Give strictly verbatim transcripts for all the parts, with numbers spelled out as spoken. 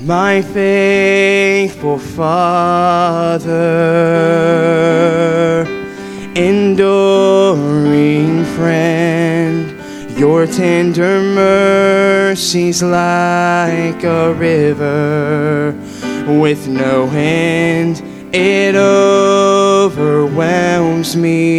my faithful Father, enduring friend, your tender mercies like a river with no end, it overwhelms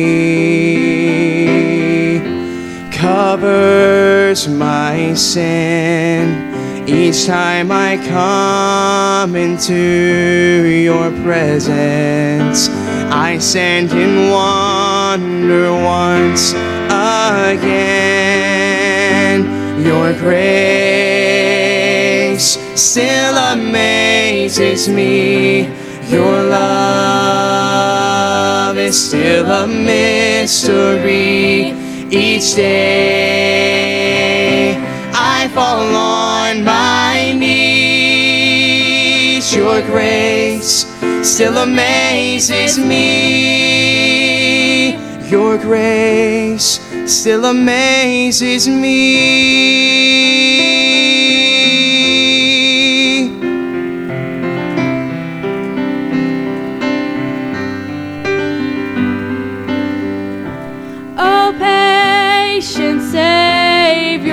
me, covers my sin each time I come into your presence. I stand in wonder once again. Your grace still amazes me. Your love is still a mystery. Each day I fall on my knees. Your grace still amazes me. Your grace still amazes me. Oh, patient Savior,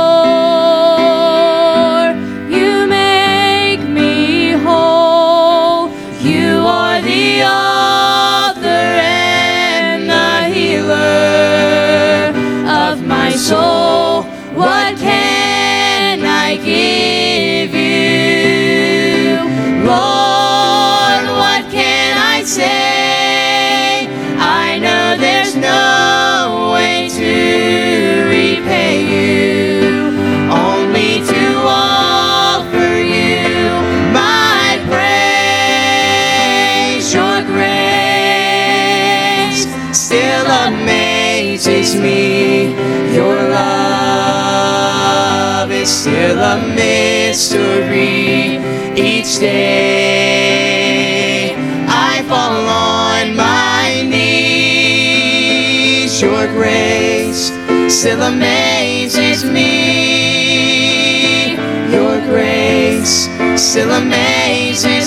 you make me whole. You are the author and the healer of my soul. What can I give you, Lord? What can I say? I know there's no way to repay you, only to offer you my praise. Your grace still amazes me. Your love is still a mystery. Each day I fall on my knees. Your grace still amazes me. Your grace still amazes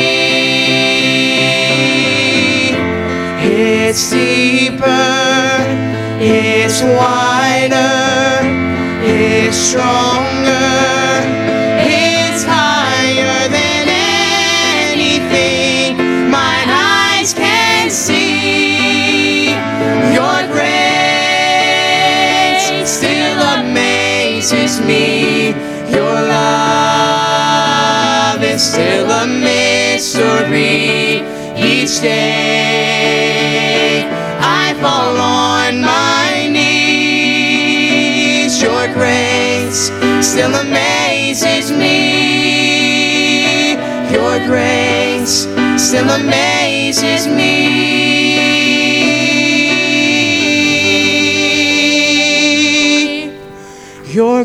me. It's deeper, it's wider, it's stronger, it's higher than anything mine eyes can see. Your grace still amazes me. Your love is still a mystery. Each day I fall on my knees. Your grace still amazes me. Your grace still amazes me. Your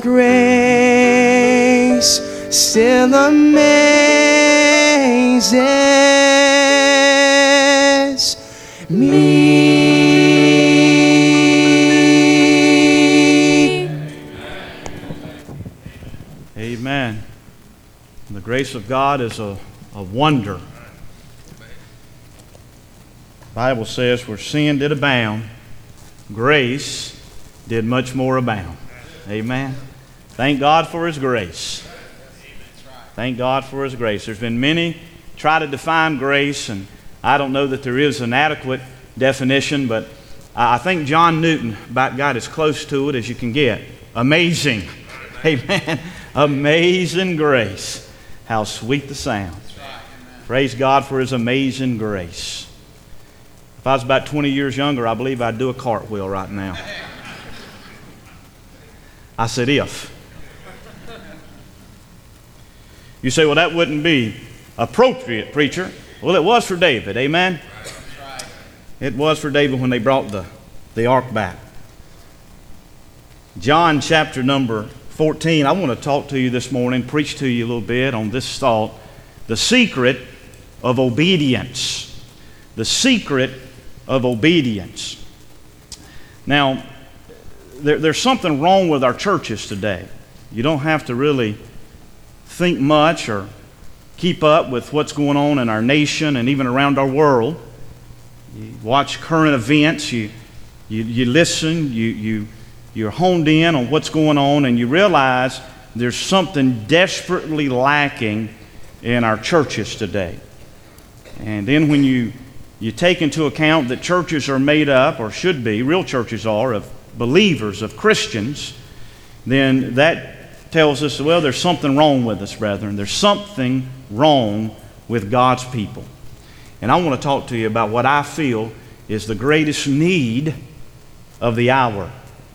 grace still amazes me. Amen. The grace of God is a, a wonder. The Bible says, where sin did abound, grace did much more abound. Amen. Thank God for His grace. Thank God for His grace. There's been many try to define grace, and I don't know that there is an adequate definition, but I think John Newton about got as close to it as you can get. Amazing. Amen. Amazing grace. How sweet the sound. Praise God for His amazing grace. If I was about twenty years younger, I believe I'd do a cartwheel right now. I said if. You say, well, that wouldn't be appropriate, preacher. Well, it was for David. Amen? It was for David when they brought the, the ark back. John chapter number fourteen, I want to talk to you this morning, preach to you a little bit on this thought, the secret of obedience. The secret of obedience. Now, there, there's something wrong with our churches today. You don't have to really think much or keep up with what's going on in our nation and even around our world. You watch current events, you, you, you listen, you, you, you're honed in on what's going on, and you realize there's something desperately lacking in our churches today. And then when you, you take into account that churches are made up, or should be, real churches are, of believers, of Christians, then that tells us, well, there's something wrong with us, brethren. There's something wrong with God's people. And I want to talk to you about what I feel is the greatest need of the hour.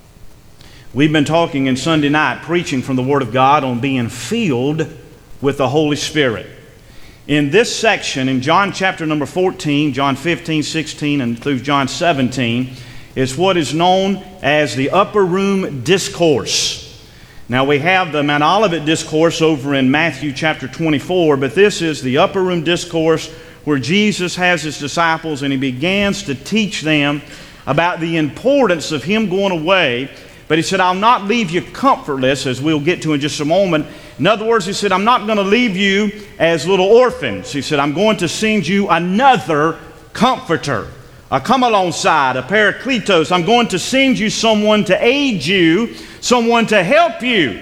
We've been talking in Sunday night, preaching from the Word of God on being filled with the Holy Spirit. In this section, in John chapter number fourteen, John fifteen, sixteen, and through John seventeen, is what is known as the Upper Room Discourse. Now we have the Mount Olivet Discourse over in Matthew chapter twenty-four, but this is the Upper Room Discourse where Jesus has His disciples and He begins to teach them about the importance of Him going away. But He said, I'll not leave you comfortless, as we'll get to in just a moment. In other words, He said, I'm not going to leave you as little orphans. He said, I'm going to send you another comforter, a come alongside, a parakletos. I'm going to send you someone to aid you, someone to help you.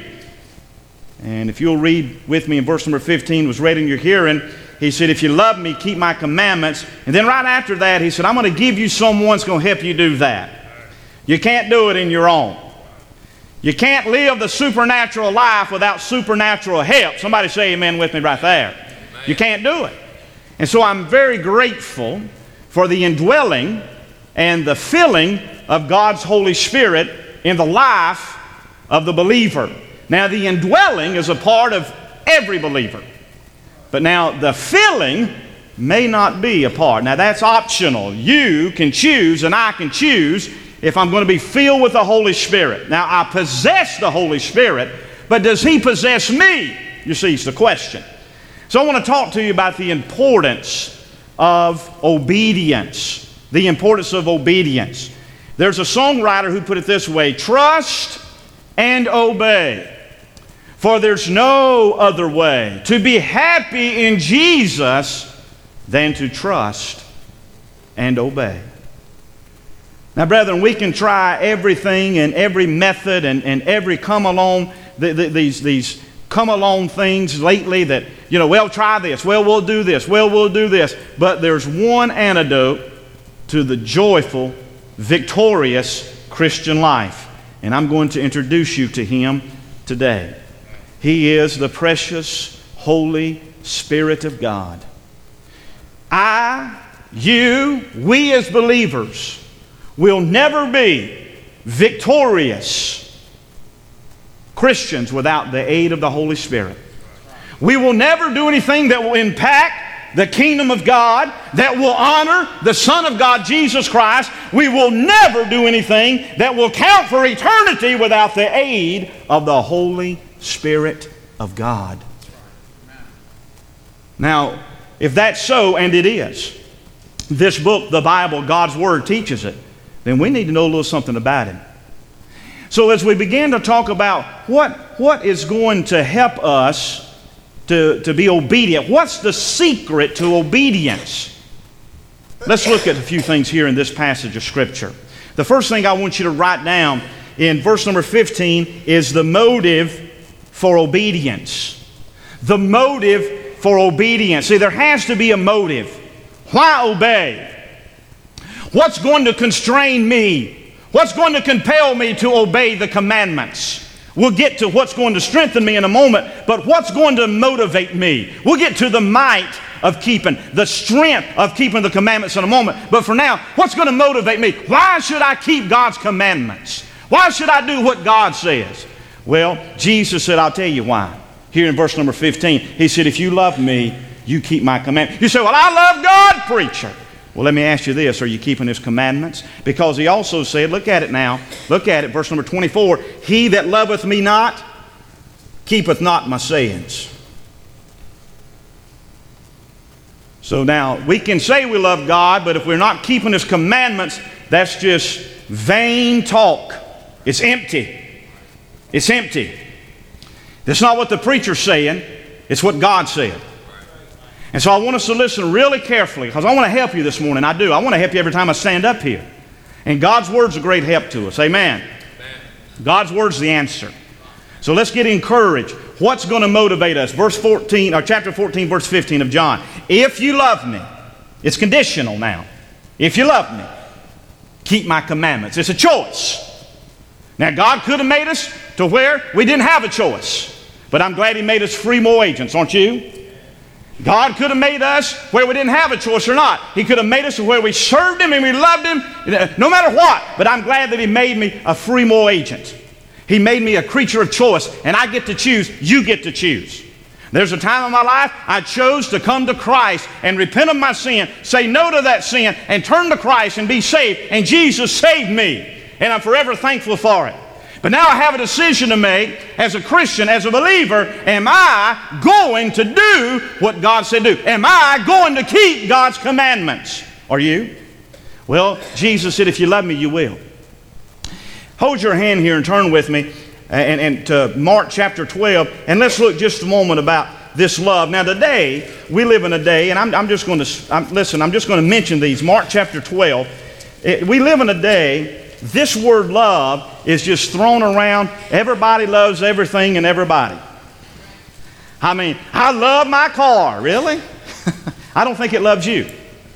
And if you'll read with me in verse number fifteen, was read in your hearing, He said, if you love me, keep my commandments. And then right after that, He said, I'm going to give you someone that's going to help you do that. You can't do it in your own. You can't live the supernatural life without supernatural help. Somebody say amen with me right there. Amen. You can't do it. And so I'm very grateful for the indwelling and the filling of God's Holy Spirit in the life of the believer. Now, the indwelling is a part of every believer. But now, the filling may not be a part. Now, that's optional. You can choose, and I can choose if I'm going to be filled with the Holy Spirit. Now, I possess the Holy Spirit, but does He possess me? You see, it's the question. So I want to talk to you about the importance of obedience. The importance of obedience. There's a songwriter who put it this way: trust and obey, for there's no other way to be happy in Jesus than to trust and obey. Now, brethren, we can try everything and every method and, and every come along, the, the, these, these come along things lately that, you know, well, try this, well, we'll do this, well, we'll do this. But there's one antidote to the joyful, victorious Christian life. And I'm going to introduce you to Him today. He is the precious, Holy Spirit of God. I, you, we as believers will never be victorious Christians without the aid of the Holy Spirit. We will never do anything that will impact the kingdom of God, that will honor the Son of God, Jesus Christ. We will never do anything that will count for eternity without the aid of the Holy Spirit of God. Now, if that's so, and it is, this book, the Bible, God's Word teaches it, then we need to know a little something about Him. So as we begin to talk about what, what is going to help us to, to be obedient, what's the secret to obedience? Let's look at a few things here in this passage of Scripture. The first thing I want you to write down in verse number fifteen is the motive for obedience. The motive for obedience. See, there has to be a motive. Why obey? What's going to constrain me? What's going to compel me to obey the commandments? We'll get to what's going to strengthen me in a moment, but what's going to motivate me? We'll get to the might of keeping, the strength of keeping the commandments in a moment. But for now, what's going to motivate me? Why should I keep God's commandments? Why should I do what God says? Well, Jesus said, I'll tell you why. Here in verse number fifteen, He said, if you love me, you keep my commandments. You say, well, I love God, preacher. Well, let me ask you this. Are you keeping His commandments? Because He also said, look at it now. Look at it, verse number twenty-four. He that loveth me not, keepeth not my sayings. So now, we can say we love God, but if we're not keeping His commandments, that's just vain talk. It's empty. It's empty. That's not what the preacher's saying. It's what God said. And so I want us to listen really carefully, because I want to help you this morning. I do. I want to help you every time I stand up here. And God's Word's a great help to us. Amen. Amen. God's Word's the answer. So let's get encouraged. What's going to motivate us? Verse fourteen, or chapter fourteen, verse fifteen of John. If you love me, it's conditional now. If you love me, keep my commandments. It's a choice. Now, God could have made us to where we didn't have a choice. But I'm glad He made us free moral agents, aren't you? God could have made us where we didn't have a choice or not. He could have made us to where we served Him and we loved Him, no matter what. But I'm glad that He made me a free moral agent. He made me a creature of choice, and I get to choose. You get to choose. There's a time in my life I chose to come to Christ and repent of my sin, say no to that sin, and turn to Christ and be saved. And Jesus saved me, and I'm forever thankful for it. But now I have a decision to make as a Christian, as a believer. Am I going to do what God said do? Am I going to keep God's commandments? Are you? Well, Jesus said, if you love me, you will. Hold your hand here and turn with me and, and to Mark chapter twelve. And let's look just a moment about this love. Now today, we live in a day, and I'm, I'm just going to, I'm, listen, I'm just going to mention these. Mark chapter twelve. It, we live in a day, this word love is just thrown around. Everybody loves everything and everybody. I mean, I love my car. Really? I don't think it loves you.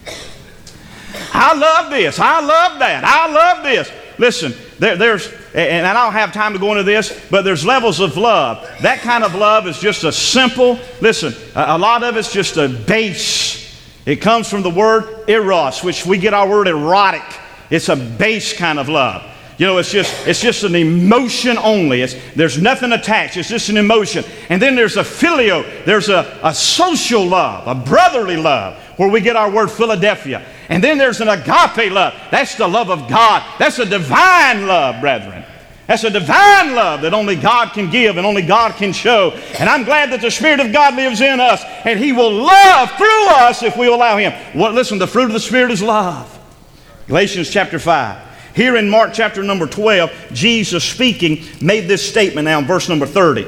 I love this. I love that. I love this. Listen, there, there's, and I don't have time to go into this, but there's levels of love. That kind of love is just a simple, listen, a, a lot of it's just a base. It comes from the word eros, which we get our word erotic. It's a base kind of love. You know, it's just it's just an emotion only. It's, there's nothing attached. It's just an emotion. And then there's a filio. There's a, a social love, a brotherly love, where we get our word Philadelphia. And then there's an agape love. That's the love of God. That's a divine love, brethren. That's a divine love that only God can give and only God can show. And I'm glad that the Spirit of God lives in us, and He will love through us if we allow Him. Well, listen, the fruit of the Spirit is love. Galatians chapter five. Here in Mark chapter number twelve, Jesus speaking made this statement now in verse number thirty.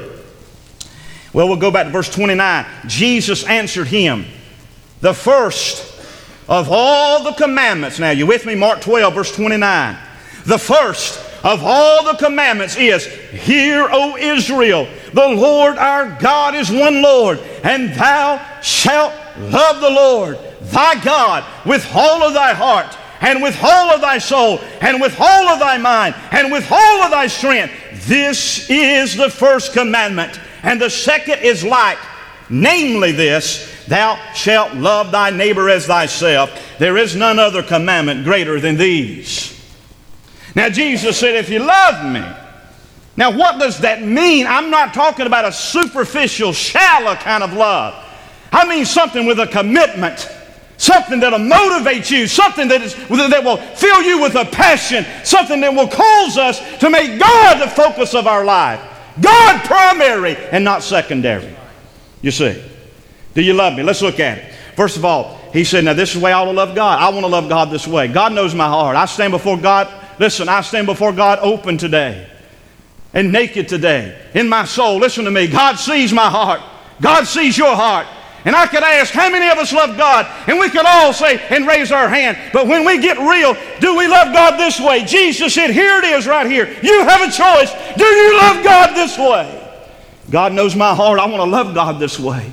Well, we'll go back to verse twenty-nine. Jesus answered him, the first of all the commandments. Now, you with me? Mark twelve, verse twenty-nine. The first of all the commandments is, hear, O Israel, the Lord our God is one Lord, and thou shalt love the Lord thy God with all of thy heart, and with all of thy soul, and with all of thy mind, and with all of thy strength. This is the first commandment. And the second is like, namely this, thou shalt love thy neighbor as thyself. There is none other commandment greater than these. Now Jesus said, if you love me. Now what does that mean? I'm not talking about a superficial, shallow kind of love. I mean something with a commitment. Something that will motivate you. Something that, is, that will fill you with a passion. Something that will cause us to make God the focus of our life. God primary and not secondary. You see. Do you love me? Let's look at it. First of all, he said, now this is the way I will love God. I want to love God this way. God knows my heart. I stand before God. Listen, I stand before God open today. And naked today. In my soul. Listen to me. God sees my heart. God sees your heart. And I could ask, how many of us love God? And we could all say and raise our hand. But when we get real, do we love God this way? Jesus said, here it is right here. You have a choice. Do you love God this way? God knows my heart. I want to love God this way.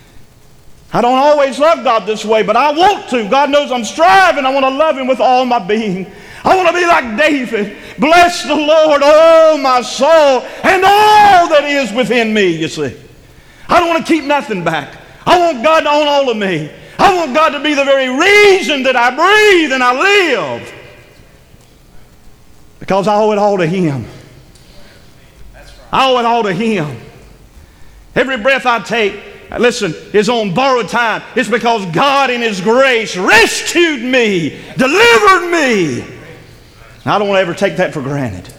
I don't always love God this way, but I want to. God knows I'm striving. I want to love Him with all my being. I want to be like David. Bless the Lord, oh my soul, and all that is within me, you see. I don't want to keep nothing back. I want God to own all of me. I want God to be the very reason that I breathe and I live. Because I owe it all to Him. I owe it all to Him. Every breath I take, listen, is on borrowed time. It's because God in His grace rescued me, delivered me. And I don't want to ever take that for granted.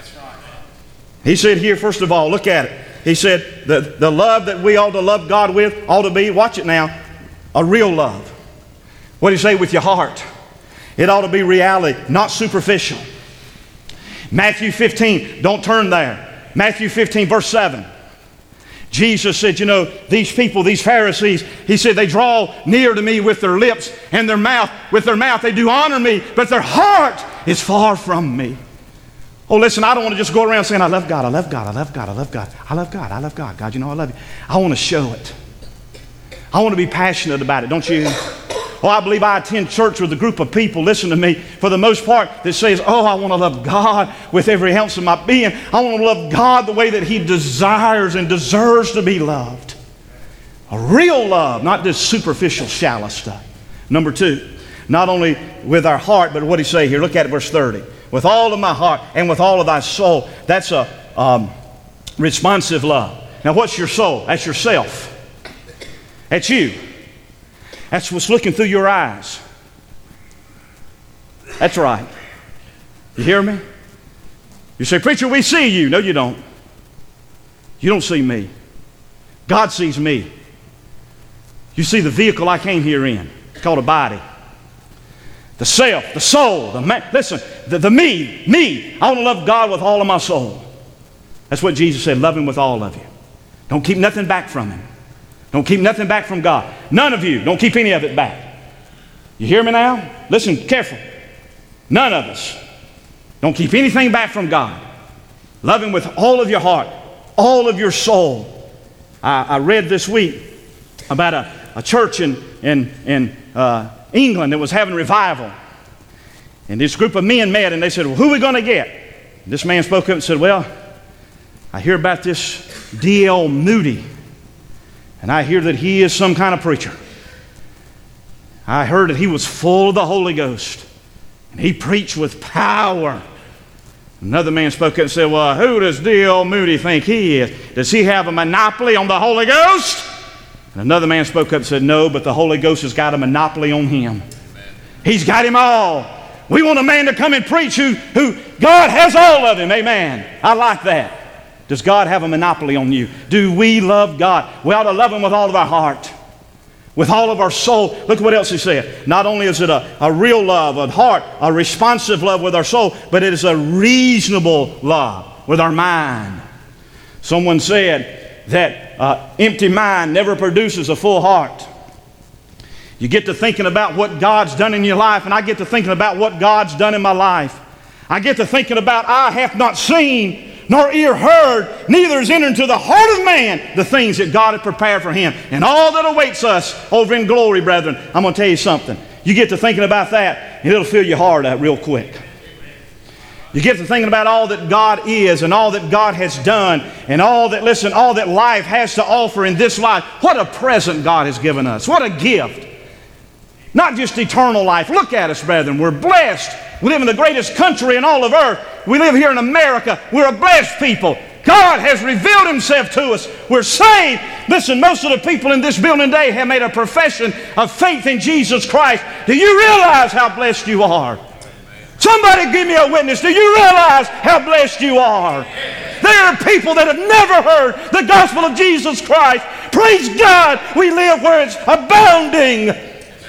He said here, first of all, look at it. He said the, the love that we ought to love God with ought to be, watch it now, a real love. What do you say? With your heart. It ought to be reality, not superficial. Matthew fifteen, don't turn there. Matthew fifteen, verse seven. Jesus said, you know, these people, these Pharisees, he said, they draw near to me with their lips and their mouth. With their mouth they do honor me, but their heart is far from me. Oh, listen, I don't want to just go around saying, I love God, I love God, I love God, I love God, I love God, I love God. God, you know I love you. I want to show it. I want to be passionate about it, don't you? Oh, I believe I attend church with a group of people, listen to me, for the most part, that says, oh, I want to love God with every ounce of my being. I want to love God the way that He desires and deserves to be loved. A real love, not this superficial, shallow stuff. Number two, not only with our heart, but what did He say here? Look at verse thirty. With all of my heart and with all of thy soul. That's a um, responsive love. Now, what's your soul? That's yourself. That's you. That's what's looking through your eyes. That's right. You hear me? You say, preacher, we see you. No, you don't. You don't see me. God sees me. You see the vehicle I came here in. It's called a body. The self, the soul, the man. Listen, the, the me, me. I want to love God with all of my soul. That's what Jesus said, love Him with all of you. Don't keep nothing back from Him. Don't keep nothing back from God. None of you. Don't keep any of it back. You hear me now? Listen careful. None of us. Don't keep anything back from God. Love Him with all of your heart, all of your soul. I, I read this week about a, a church in, in, in uh, England that was having revival. And this group of men met and they said, well, who are we going to get? And this man spoke up and said, well, I hear about this D L Moody. And I hear that he is some kind of preacher. I heard that he was full of the Holy Ghost. And he preached with power. Another man spoke up and said, well, who does D L Moody think he is? Does he have a monopoly on the Holy Ghost? And another man spoke up and said, no, but the Holy Ghost has got a monopoly on him. Amen. He's got him all. We want a man to come and preach who, who God has all of him. Amen. I like that. Does God have a monopoly on you? Do we love God? We ought to love Him with all of our heart, with all of our soul. Look at what else He said. Not only is it a, a real love, a heart, a responsive love with our soul, but it is a reasonable love with our mind. Someone said that uh, empty mind never produces a full heart. You get to thinking about what God's done in your life, and I get to thinking about what God's done in my life. I get to thinking about eye hath not seen, nor ear heard, neither is entered into the heart of man the things that God had prepared for him. And all that awaits us over in glory, brethren. I'm going to tell you something. You get to thinking about that, and it'll fill your heart up real quick. You get to thinking about all that God is and all that God has done and all that, listen, all that life has to offer in this life. What a present God has given us. What a gift. Not just eternal life. Look at us, brethren. We're blessed. We live in the greatest country in all of earth. We live here in America. We're a blessed people. God has revealed Himself to us. We're saved. Listen, most of the people in this building today have made a profession of faith in Jesus Christ. Do you realize how blessed you are? Somebody give me a witness. Do you realize how blessed you are? There are people that have never heard the gospel of Jesus Christ. Praise God, we live where it's abounding.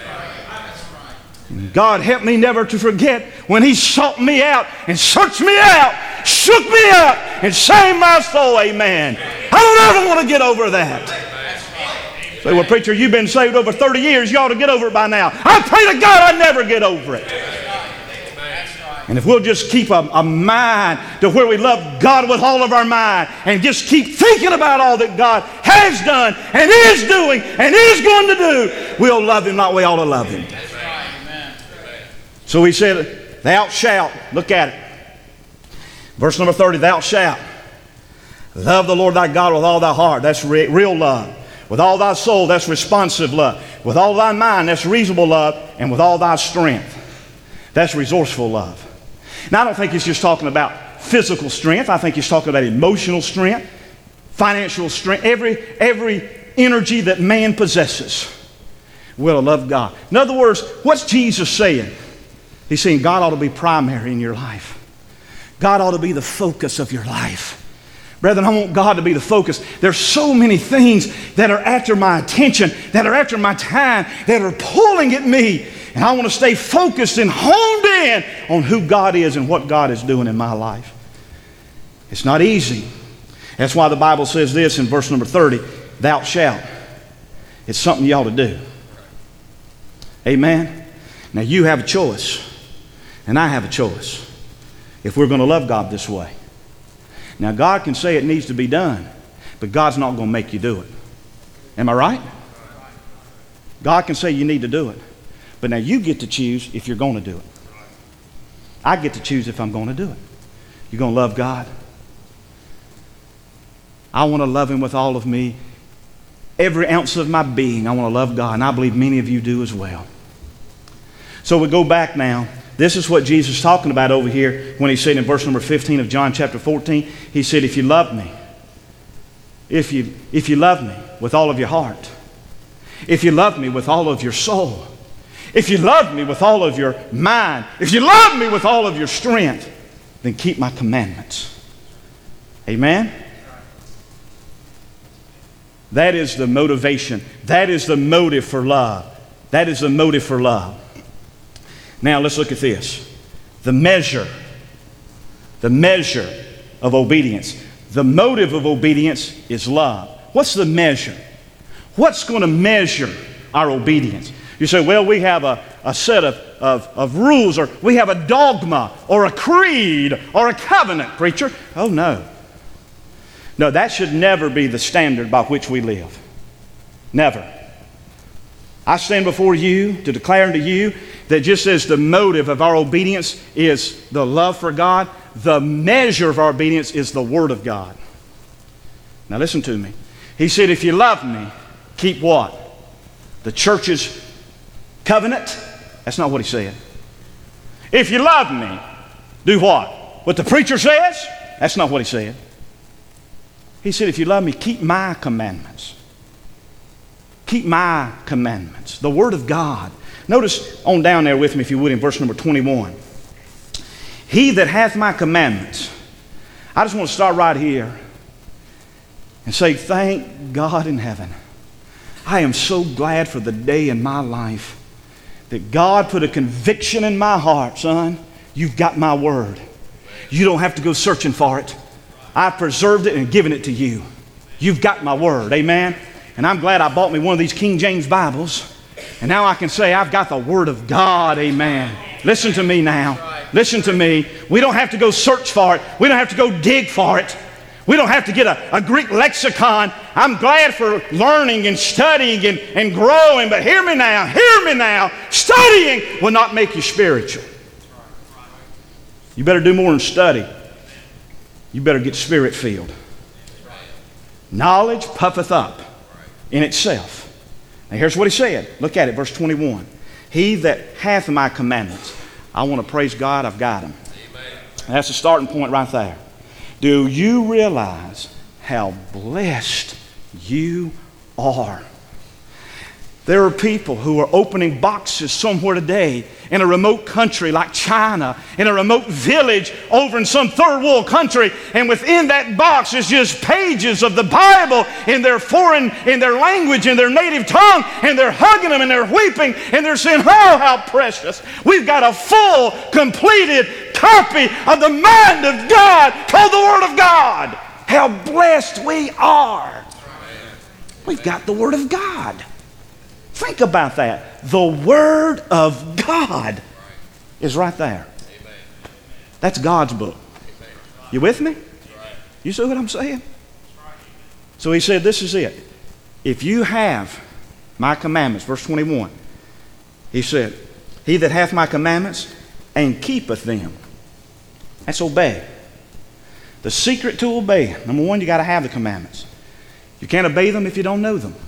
God help me never to forget when He sought me out and searched me out, shook me out, and saved my soul. Amen. I don't ever want to get over that. Say, well, preacher, you've been saved over thirty years. You ought to get over it by now. I pray to God I never get over it. And if we'll just keep a, a mind to where we love God with all of our mind and just keep thinking about all that God has done and is doing and is going to do, we'll love Him like we ought to love Him. So He said, thou shalt, look at it. Verse number thirty, thou shalt love the Lord thy God with all thy heart. That's re- real love. With all thy soul, that's responsive love. With all thy mind, that's reasonable love. And with all thy strength, that's resourceful love. Now, I don't think He's just talking about physical strength. I think He's talking about emotional strength, financial strength, every, every energy that man possesses will love God. In other words, what's Jesus saying? He's saying God ought to be primary in your life. God ought to be the focus of your life. Brethren, I want God to be the focus. There's so many things that are after my attention, that are after my time, that are pulling at me. And I want to stay focused and honed in on who God is and what God is doing in my life. It's not easy. That's why the Bible says this in verse number thirty, thou shalt. It's something you ought to do. Amen? Now you have a choice, and I have a choice, if we're going to love God this way. Now God can say it needs to be done, but God's not going to make you do it. Am I right? God can say you need to do it, but now you get to choose if you're going to do it. I get to choose if I'm going to do it. You're going to love God? I want to love Him with all of me. Every ounce of my being, I want to love God, and I believe many of you do as well. So we go back now. This is what Jesus is talking about over here when He said in verse number fifteen of John chapter fourteen, He said, if you love me, if you, if you love me with all of your heart, if you love me with all of your soul, if you love me with all of your mind, if you love me with all of your strength, then keep my commandments. Amen? That is the motivation. That is the motive for love. That is the motive for love. Now let's look at this. The measure. The measure of obedience. The motive of obedience is love. What's the measure? What's going to measure our obedience? You say, well, we have a, a set of, of, of rules, or we have a dogma, or a creed, or a covenant, preacher. Oh, no. No, that should never be the standard by which we live. Never. I stand before you to declare unto you that just as the motive of our obedience is the love for God, the measure of our obedience is the Word of God. Now listen to me. He said, if you love me, keep what? The church's covenant? That's not what He said. If you love me, do what? What the preacher says? That's not what He said. He said, if you love me, keep my commandments. Keep my commandments. The Word of God. Notice on down there with me, if you would, in verse number twenty-one. He that hath my commandments. I just want to start right here and say, thank God in heaven. I am so glad for the day in my life that God put a conviction in my heart, son. You've got my Word. You don't have to go searching for it. I've preserved it and given it to you. You've got my Word. Amen. And I'm glad I bought me one of these King James Bibles. And now I can say I've got the Word of God. Amen. Listen to me now. Listen to me. We don't have to go search for it. We don't have to go dig for it. We don't have to get a, a Greek lexicon. I'm glad for learning and studying and, and growing. But hear me now. Hear me now. Studying will not make you spiritual. You better do more than study. You better get Spirit-filled. Knowledge puffeth up in itself. Now here's what He said. Look at it, verse twenty-one. He that hath my commandments. I want to praise God, I've got them. That's the starting point right there. Do you realize how blessed you are? There are people who are opening boxes somewhere today in a remote country like China, in a remote village over in some third world country, and within that box is just pages of the Bible in their foreign, in their language, in their native tongue, and they're hugging them and they're weeping and they're saying, oh, how precious. We've got a full, completed copy of the mind of God called the Word of God. How blessed we are. We've got the Word of God. Think about that. The Word of God is right there. That's God's book. You with me? You see what I'm saying? So He said, this is it. If you have my commandments, verse twenty-one, He said, he that hath my commandments and keepeth them. That's obey. The secret to obey. Number one, you got to have the commandments. You can't obey them if you don't know them.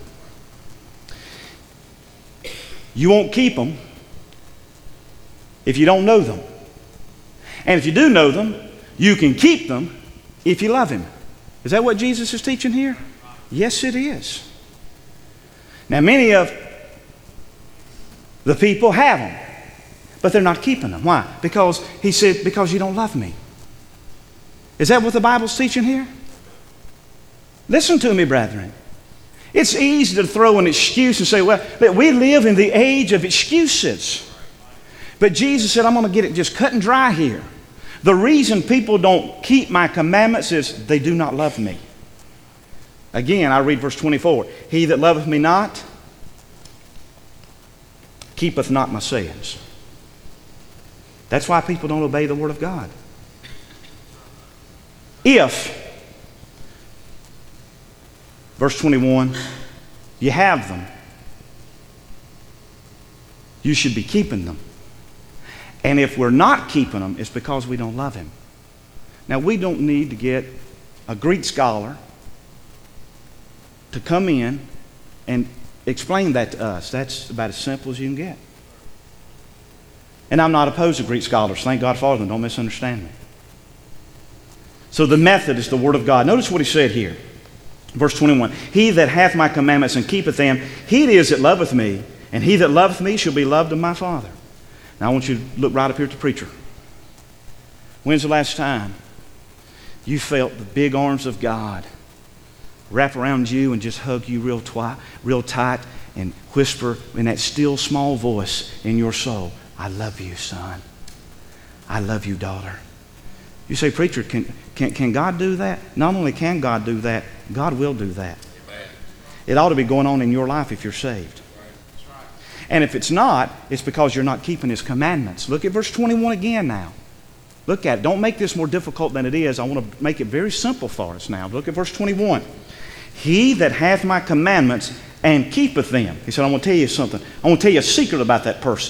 You won't keep them if you don't know them. And if you do know them, you can keep them if you love Him. Is that what Jesus is teaching here? Yes, it is. Now, many of the people have them, but they're not keeping them. Why? Because He said, because you don't love me. Is that what the Bible's teaching here? Listen to me, brethren. It's easy to throw an excuse and say, well, we live in the age of excuses. But Jesus said, I'm going to get it just cut and dry here. The reason people don't keep my commandments is they do not love me. Again, I read verse twenty-four. He that loveth me not, keepeth not my sayings. That's why people don't obey the Word of God. If, verse twenty-one, you have them, you should be keeping them. And if we're not keeping them, it's because we don't love Him. Now, we don't need to get a Greek scholar to come in and explain that to us. That's about as simple as you can get. And I'm not opposed to Greek scholars. Thank God for them. Don't misunderstand me. So the method is the Word of God. Notice what he said here. Verse twenty-one. He that hath my commandments and keepeth them, he it is that loveth me, and he that loveth me shall be loved of my Father. Now I want you to look right up here at the preacher. When's the last time you felt the big arms of God wrap around you and just hug you real, twi- real tight and whisper in that still small voice in your soul, I love you, son. I love you, daughter. You say, preacher, can, can, can God do that? Not only can God do that, God will do that. Amen. It ought to be going on in your life if you're saved. Right. Right. And if it's not, it's because you're not keeping His commandments. Look at verse twenty-one again now. Look at it. Don't make this more difficult than it is. I want to make it very simple for us now. Look at verse twenty-one. He that hath my commandments and keepeth them. He said, I want to tell you something. I want to tell you a secret about that person.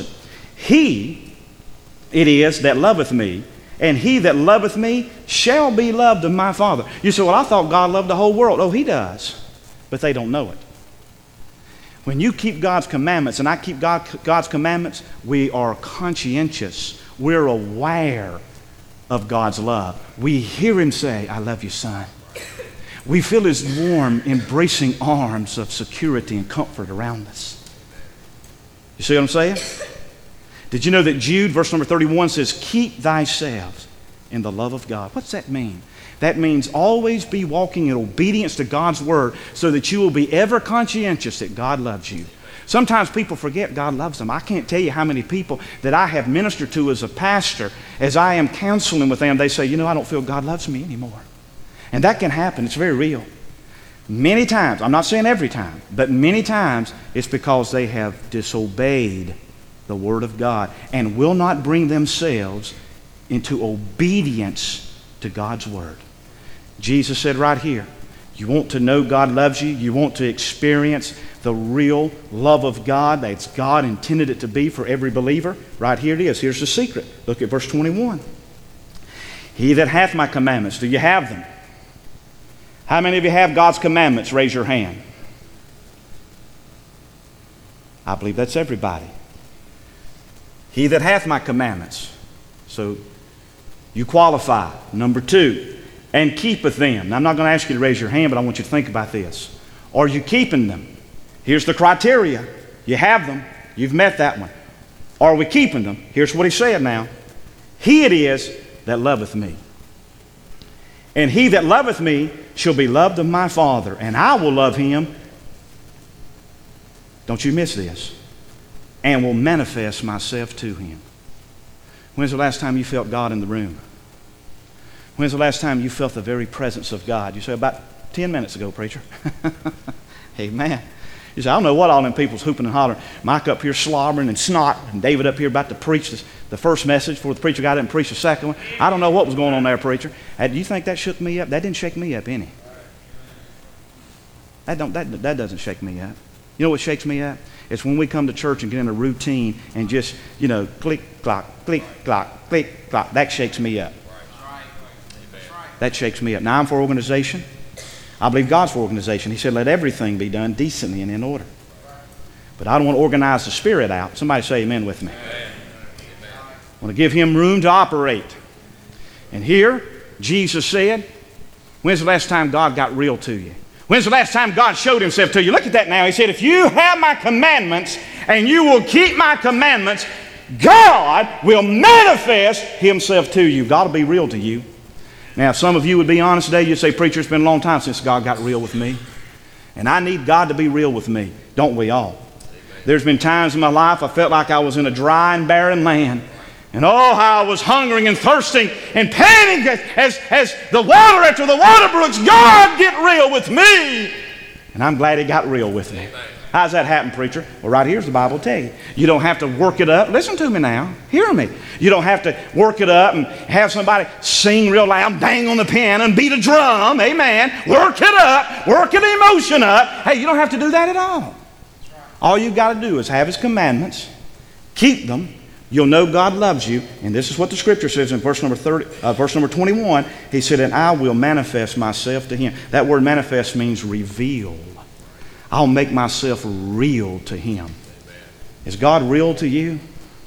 He it is that loveth me, and he that loveth me shall be loved of my Father. You say, well, I thought God loved the whole world. Oh, He does, but they don't know it. When you keep God's commandments, and I keep God, God's commandments, we are conscientious. We're aware of God's love. We hear Him say, I love you, son. We feel His warm, embracing arms of security and comfort around us. You see what I'm saying? Did you know that Jude, verse number thirty-one, says, keep thyself in the love of God? What's that mean? That means always be walking in obedience to God's Word so that you will be ever conscientious that God loves you. Sometimes people forget God loves them. I can't tell you how many people that I have ministered to as a pastor, as I am counseling with them, they say, you know, I don't feel God loves me anymore. And that can happen. It's very real. Many times, I'm not saying every time, but many times it's because they have disobeyed the Word of God and will not bring themselves into obedience to God's Word. Jesus said right here, you want to know God loves you, you want to experience the real love of God that's God intended it to be for every believer, right here it is. Here's the secret. Look at verse twenty-one. He that hath my commandments, do you have them? How many of you have God's commandments? Raise your hand. I believe that's everybody. He that hath my commandments. So you qualify. Number two, and keepeth them. Now I'm not going to ask you to raise your hand, but I want you to think about this. Are you keeping them? Here's the criteria. You have them. You've met that one. Are we keeping them? Here's what he said now. He it is that loveth me. And he that loveth me shall be loved of my Father, and I will love him. Don't you miss this. And will manifest myself to him. When's the last time you felt God in the room? When's the last time you felt the very presence of God? You say, about ten minutes ago, preacher. Amen. You say, I don't know what all them people's hooping and hollering. Mike up here slobbering and snot, and David up here about to preach this, the first message before the preacher got up and preached the second one. I don't know what was going on there, preacher. Uh, do you think that shook me up? That didn't shake me up any. That, don't, that, that doesn't shake me up. You know what shakes me up? It's when we come to church and get in a routine and just, you know, click, clock, click, clock, click, clock. That shakes me up. That shakes me up. Now I'm for organization. I believe God's for organization. He said, let everything be done decently and in order. But I don't want to organize the Spirit out. Somebody say amen with me. Amen. I want to give Him room to operate. And here, Jesus said, when's the last time God got real to you? When's the last time God showed Himself to you? Look at that now. He said, if you have my commandments and you will keep my commandments, God will manifest Himself to you. God will be real to you. Now, if some of you would be honest today, you'd say, preacher, it's been a long time since God got real with me. And I need God to be real with me. Don't we all? There's been times in my life I felt like I was in a dry and barren land. And oh, how I was hungering and thirsting and panting as, as, as the water after the water brooks. God, get real with me. And I'm glad He got real with me. How's that happen, preacher? Well, right here's the Bible tell you. You don't have to work it up. Listen to me now. Hear me. You don't have to work it up and have somebody sing real loud, bang on the piano and beat a drum. Amen. Work it up. Work an emotion up. Hey, you don't have to do that at all. All you've got to do is have His commandments, keep them. You'll know God loves you. And this is what the Scripture says in verse number thirty, uh, verse number twenty-one. He said, and I will manifest myself to him. That word manifest means reveal. I'll make myself real to him. Is God real to you?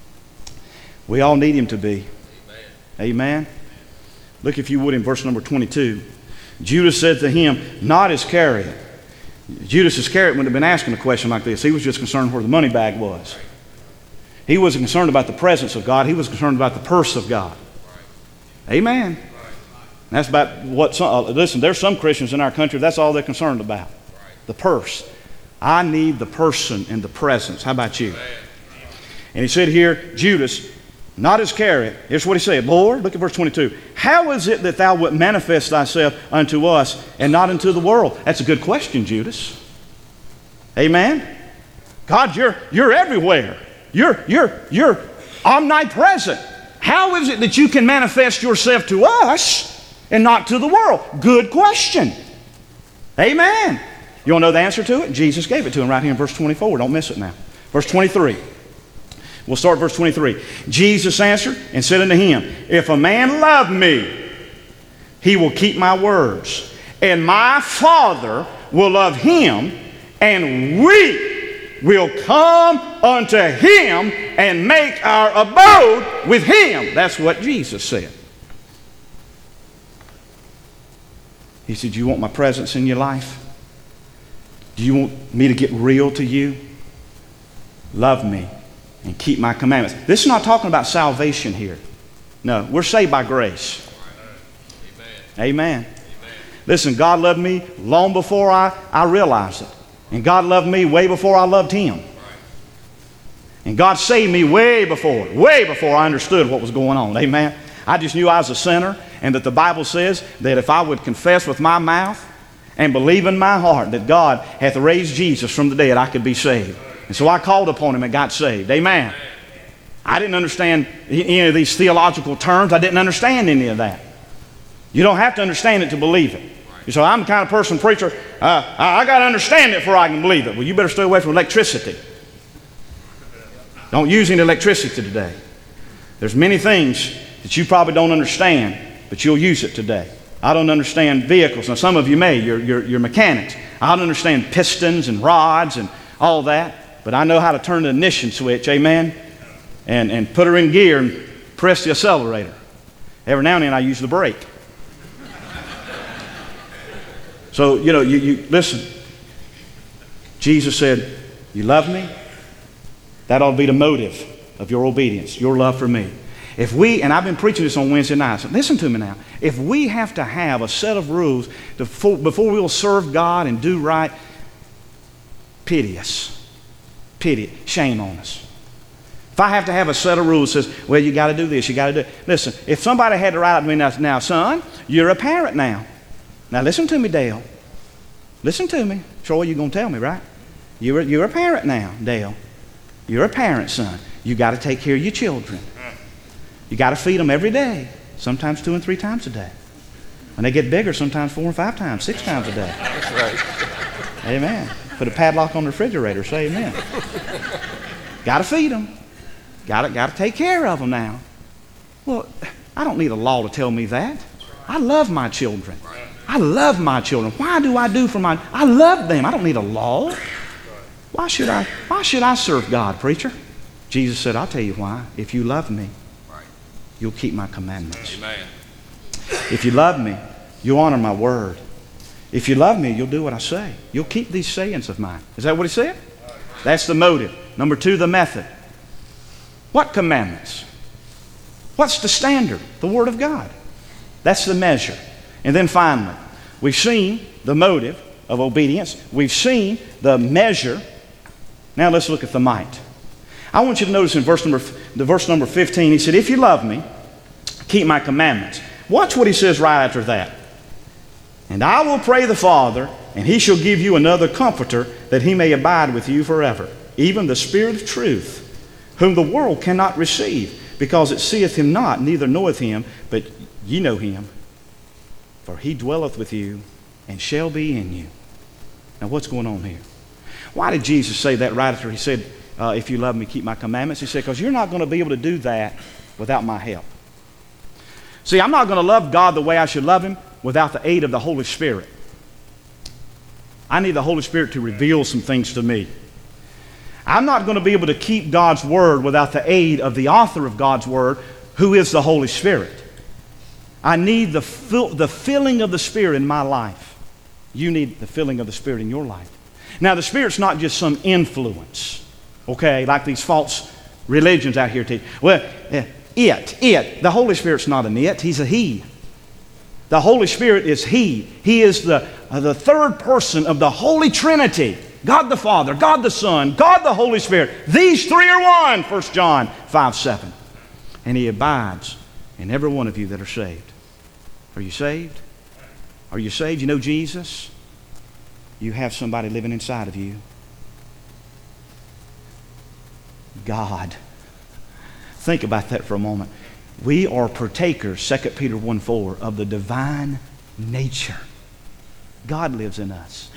We all need Him to be. Amen. Look, if you would, in verse number twenty-two. Judas said to him, not Iscariot. Judas Iscariot wouldn't have been asking a question like this. He was just concerned where the money bag was. He wasn't concerned about the presence of God. He was concerned about the purse of God. Amen. That's about what some, uh, listen, there's some Christians in our country, that's all they're concerned about. The purse. I need the person and the presence. How about you? And he said here, Judas, not Iscariot. Here's what he said. Lord, look at verse twenty-two. How is it that thou wilt manifest thyself unto us and not unto the world? That's a good question, Judas. Amen. God, you're, you're everywhere. You're, you're, you're omnipresent. How is it that you can manifest yourself to us and not to the world? Good question. Amen. You want to know the answer to it? Jesus gave it to him right here in verse twenty-four. Don't miss it now. Verse twenty-three. We'll start verse twenty-three. Jesus answered and said unto him, if a man love me, he will keep my words, and my Father will love him, and we will come unto him and make our abode with him. That's what Jesus said. He said, you want my presence in your life? Do you want me to get real to you? Love me and keep my commandments. This is not talking about salvation here. No, we're saved by grace. Amen. Amen. Listen, God loved me long before I, I realized it. And God loved me way before I loved Him. And God saved me way before, way before I understood what was going on. Amen. I just knew I was a sinner, and that the Bible says that if I would confess with my mouth and believe in my heart that God hath raised Jesus from the dead, I could be saved. And so I called upon Him and got saved. Amen. I didn't understand any of these theological terms. I didn't understand any of that. You don't have to understand it to believe it. You say, I'm the kind of person, preacher, uh, I, I got to understand it before I can believe it. Well, you better stay away from electricity. Don't use any electricity today. There's many things that you probably don't understand, but you'll use it today. I don't understand vehicles. Now, some of you may. You're, you're, you're mechanics. I don't understand pistons and rods and all that, but I know how to turn the ignition switch, amen, and, and put her in gear and press the accelerator. Every now and then I use the brake. So, you know, you, you listen. Jesus said, you love me? That ought to be the motive of your obedience, your love for me. If we, and I've been preaching this on Wednesday nights, listen to me now. If we have to have a set of rules to, before, before we will serve God and do right, pity us. Pity, shame on us. If I have to have a set of rules that says, well, you got to do this, you got to do it. Listen, if somebody had to write out to me now, now, son, you're a parent now. Now listen to me, Dale. Listen to me. Troy, you're going to tell me, right? You're, you're a parent now, Dale. You're a parent, son. You got to take care of your children. You got to feed them every day, sometimes two and three times a day. When they get bigger, sometimes four and five times, six times a day. That's right. Amen. Put a padlock on the refrigerator, say amen. Got to feed them. Got to, got to take care of them now. Well, I don't need a law to tell me that. I love my children. I love my children. Why do I do for my... I love them. I don't need a law. Why should I, why should I serve God, preacher? Jesus said, I'll tell you why. If you love me, you'll keep my commandments. Amen. If you love me, you'll honor my word. If you love me, you'll do what I say. You'll keep these sayings of mine. Is that what he said? That's the motive. Number two, the method. What commandments? What's the standard? The Word of God. That's the measure. And then finally, we've seen the motive of obedience. We've seen the measure. Now let's look at the might. I want you to notice in verse number the verse number fifteen, he said, if you love me, keep my commandments. Watch what he says right after that. And I will pray the Father, and he shall give you another comforter, that he may abide with you forever, even the Spirit of truth, whom the world cannot receive, because it seeth him not, neither knoweth him, but ye know him, for he dwelleth with you, and shall be in you. Now what's going on here? Why did Jesus say that right after he said, uh, if you love me, keep my commandments? He said, because you're not going to be able to do that without my help. See, I'm not going to love God the way I should love him without the aid of the Holy Spirit. I need the Holy Spirit to reveal some things to me. I'm not going to be able to keep God's Word without the aid of the author of God's Word, who is the Holy Spirit. I need the, fill, the filling of the Spirit in my life. You need the filling of the Spirit in your life. Now, the Spirit's not just some influence, okay, like these false religions out here teach. Well, it, it, the Holy Spirit's not an it, he's a he. The Holy Spirit is he. He is the, uh, the third person of the Holy Trinity. God the Father, God the Son, God the Holy Spirit. These three are one, First John five seven. And he abides in every one of you that are saved. Are you saved? Are you saved? You know Jesus? You have somebody living inside of you. God. Think about that for a moment. We are partakers, Second Peter one four, of the divine nature. God lives in us.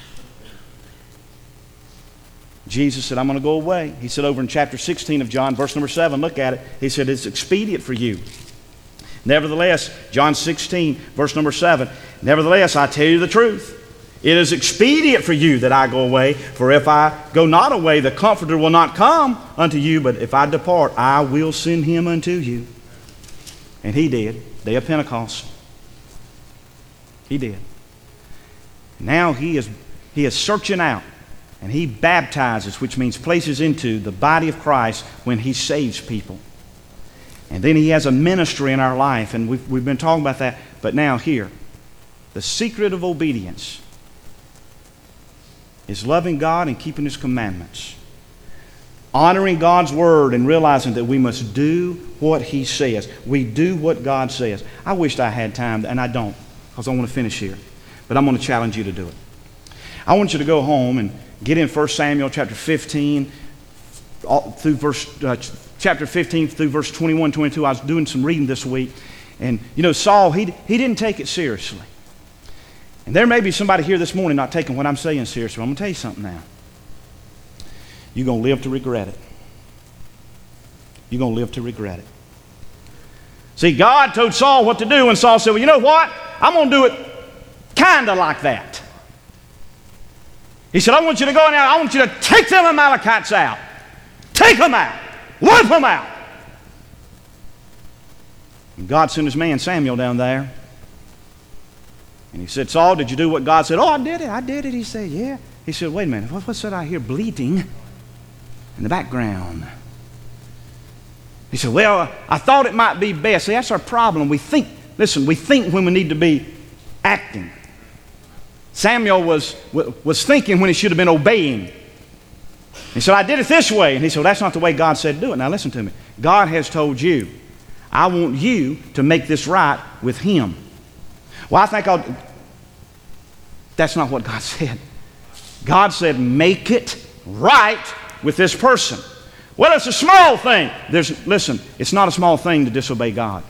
Jesus said, I'm going to go away. He said over in chapter sixteen of John, verse number seven, look at it. He said, it's expedient for you. Nevertheless, John sixteen, verse number seven, nevertheless, I tell you the truth. It is expedient for you that I go away, for if I go not away, the Comforter will not come unto you, but if I depart, I will send him unto you. And he did, day of Pentecost. He did. Now he is, he is searching out, and he baptizes, which means places into the body of Christ when he saves people. And then he has a ministry in our life, and we've, we've been talking about that. But now here, the secret of obedience is loving God and keeping his commandments. Honoring God's word and realizing that we must do what he says. We do what God says. I wished I had time, and I don't, because I want to finish here. But I'm going to challenge you to do it. I want you to go home and get in First Samuel chapter fifteen, all, through verse, uh, chapter fifteen through verse twenty-one, twenty-two. I was doing some reading this week. And, you know, Saul, he, he didn't take it seriously. And there may be somebody here this morning not taking what I'm saying seriously. I'm going to tell you something now. You're going to live to regret it. You're going to live to regret it. See, God told Saul what to do, and Saul said, well, you know what? I'm going to do it kind of like that. He said, I want you to go now. I want you to take them Amalekites out. Take them out. Wipe them out. And God sent his man Samuel down there. And he said, Saul, did you do what God said? Oh, I did it. I did it. He said, yeah. He said, wait a minute. What's that I hear bleating in the background? He said, well, I thought it might be best. See, that's our problem. We think, listen, we think when we need to be acting. Samuel was, was thinking when he should have been obeying. He said, I did it this way. And he said, well, that's not the way God said do it. Now listen to me. God has told you, I want you to make this right with him. Well, I think I'll... That's not what God said. God said, make it right with this person. Well, it's a small thing. There's, listen, it's not a small thing to disobey God.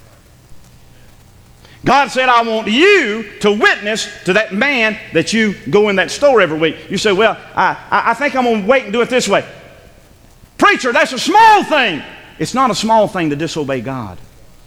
God said, I want you to witness to that man that you go in that store every week. You say, well, I, I think I'm going to wait and do it this way. Preacher, that's a small thing. It's not a small thing to disobey God.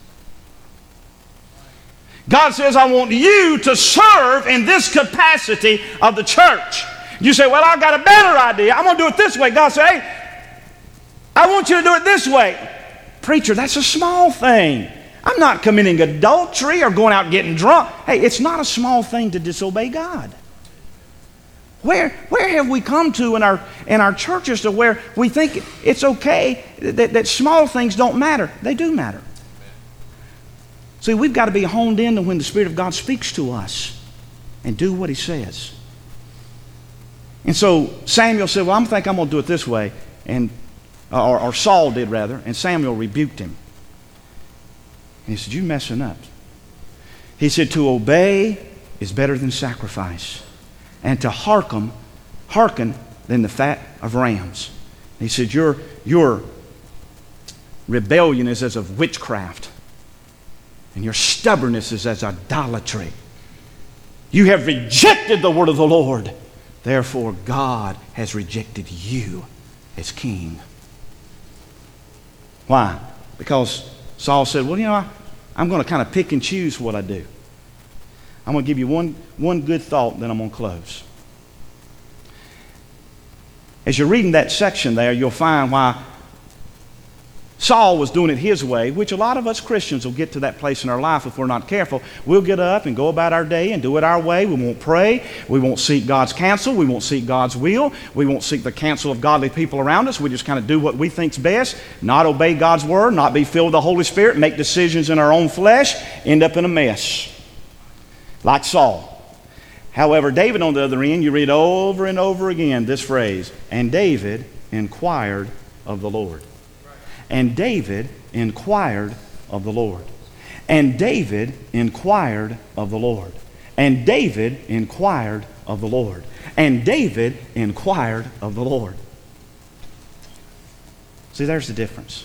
God says, I want you to serve in this capacity of the church. You say, well, I've got a better idea. I'm going to do it this way. God said, hey, I want you to do it this way. Preacher, that's a small thing. I'm not committing adultery or going out and getting drunk. Hey, it's not a small thing to disobey God. Where, where have we come to in our, in our churches to where we think it's okay that, that small things don't matter? They do matter. See, we've got to be honed in to when the Spirit of God speaks to us and do what he says. And so Samuel said, well, I think I'm going to do it this way. And or, or Saul did rather, and Samuel rebuked him. And he said, "You're messing up." He said, "To obey is better than sacrifice, and to hearken, hearken than the fat of rams." He said, your, your rebellion is as of witchcraft, and your stubbornness is as idolatry. You have rejected the word of the Lord. Therefore, God has rejected you as king. Why? Because Saul said, well, you know, I, I'm going to kind of pick and choose what I do. I'm going to give you one, one good thought, then I'm going to close. As you're reading that section there, you'll find why Saul was doing it his way, which a lot of us Christians will get to that place in our life if we're not careful. We'll get up and go about our day and do it our way. We won't pray. We won't seek God's counsel. We won't seek God's will. We won't seek the counsel of godly people around us. We just kind of do what we think's best, not obey God's word, not be filled with the Holy Spirit, make decisions in our own flesh, end up in a mess, like Saul. However, David on the other end, you read over and over again this phrase, "And David inquired of the Lord." And David inquired of the Lord. And David inquired of the Lord. And David inquired of the Lord. And David inquired of the Lord. See, there's the difference.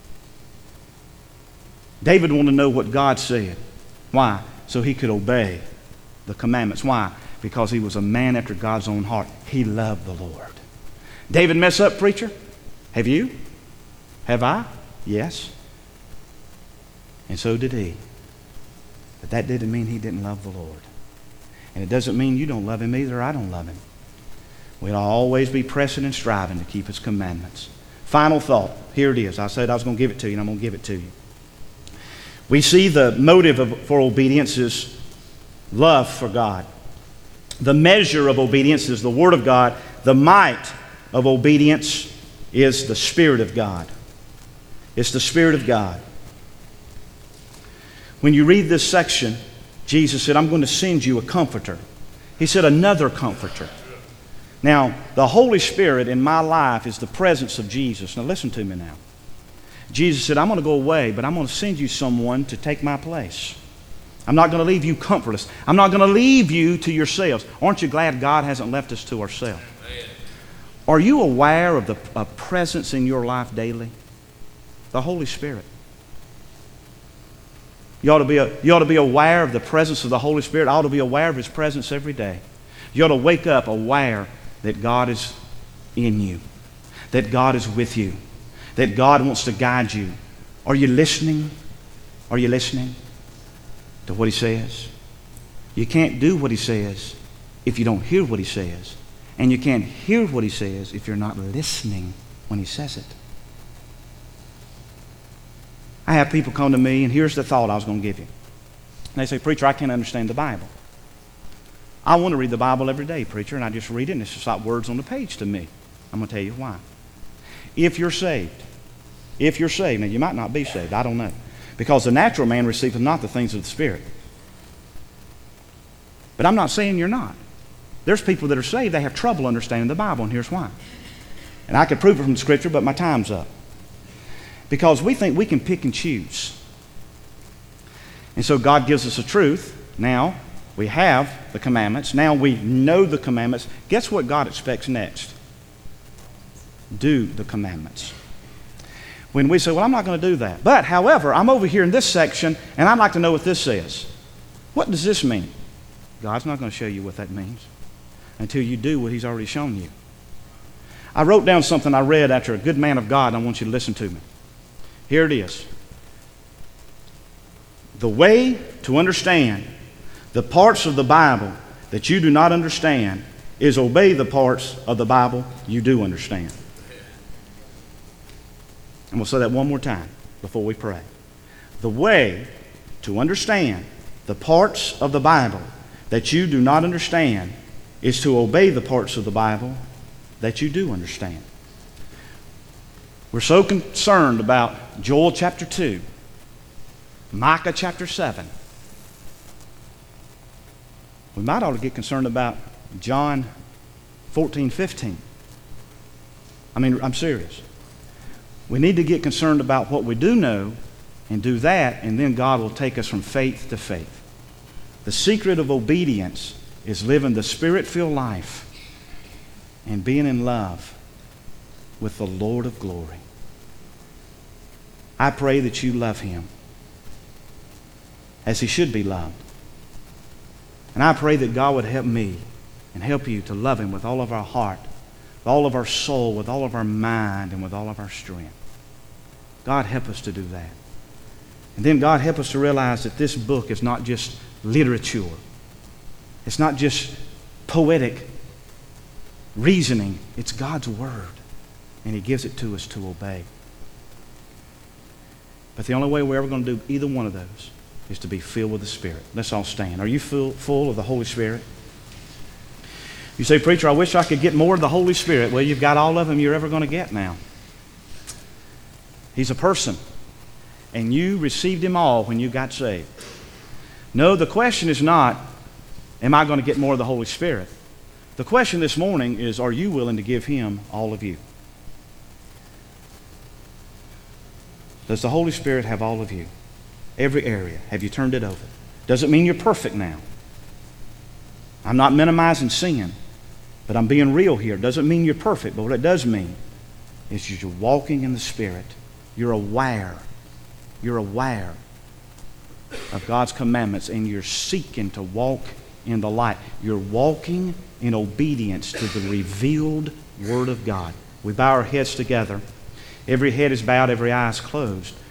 David wanted to know what God said. Why? So he could obey the commandments. Why? Because he was a man after God's own heart. He loved the Lord. David mess up, preacher? Have you? Have I? Yes. And so did he. But that didn't mean he didn't love the Lord. And it doesn't mean you don't love him either. I don't love him. We'll always be pressing and striving to keep his commandments. Final thought. Here it is. I said I was going to give it to you, and I'm going to give it to you. We see the motive of, for obedience is love for God. The measure of obedience is the Word of God. The might of obedience is the Spirit of God. It's the Spirit of God. When you read this section, Jesus said, "I'm going to send you a comforter." He said, another comforter. Now, the Holy Spirit in my life is the presence of Jesus. Now listen to me now. Jesus said, "I'm going to go away, but I'm going to send you someone to take my place. I'm not going to leave you comfortless. I'm not going to leave you to yourselves." Aren't you glad God hasn't left us to ourselves? Are you aware of the a presence in your life daily? The Holy Spirit. You ought to be a, you ought to be aware of the presence of the Holy Spirit. I ought to be aware of His presence every day. You ought to wake up aware that God is in you, that God is with you, that God wants to guide you. Are you listening? Are you listening to what He says? You can't do what He says if you don't hear what He says. And you can't hear what He says if you're not listening when He says it. I have people come to me, and here's the thought I was going to give you. They say, "Preacher, I can't understand the Bible." I want to read the Bible every day, preacher, and I just read it, and it's just like words on the page to me. I'm going to tell you why. If you're saved, if you're saved, now you might not be saved, I don't know. Because the natural man receiveth not the things of the Spirit. But I'm not saying you're not. There's people that are saved, they have trouble understanding the Bible, and here's why. And I could prove it from the Scripture, but my time's up. Because we think we can pick and choose. And so God gives us a truth. Now we have the commandments. Now we know the commandments. Guess what God expects next? Do the commandments. When we say, "Well, I'm not going to do that. But, however, I'm over here in this section, and I'd like to know what this says." What does this mean? God's not going to show you what that means until you do what He's already shown you. I wrote down something I read after a good man of God, and I want you to listen to me. Here it is. The way to understand the parts of the Bible that you do not understand is obey the parts of the Bible you do understand. And we'll say that one more time before we pray. The way to understand the parts of the Bible that you do not understand is to obey the parts of the Bible that you do understand. We're so concerned about Joel chapter two, Micah chapter seven. We might ought to get concerned about John fourteen, fifteen. I mean, I'm serious. We need to get concerned about what we do know and do that, and then God will take us from faith to faith. The secret of obedience is living the Spirit-filled life and being in love with the Lord of glory. I pray that you love Him as He should be loved. And I pray that God would help me and help you to love Him with all of our heart, with all of our soul, with all of our mind, and with all of our strength. God, help us to do that. And then God, help us to realize that this book is not just literature. It's not just poetic reasoning. It's God's Word. And He gives it to us to obey. But the only way we're ever going to do either one of those is to be filled with the Spirit. Let's all stand. Are you full, full of the Holy Spirit? You say, preacher, I wish I could get more of the Holy Spirit. Well, you've got all of them you're ever going to get now. He's a person. And you received Him all when you got saved. No, the question is not, am I going to get more of the Holy Spirit? The question this morning is, are you willing to give Him all of you? Does the Holy Spirit have all of you? Every area. Have you turned it over? Doesn't mean you're perfect now. I'm not minimizing sin, but I'm being real here. Doesn't mean you're perfect, but what it does mean is you're walking in the Spirit. You're aware. You're aware of God's commandments, and you're seeking to walk in the light. You're walking in obedience to the revealed Word of God. We bow our heads together. Every head is bowed, every eye is closed.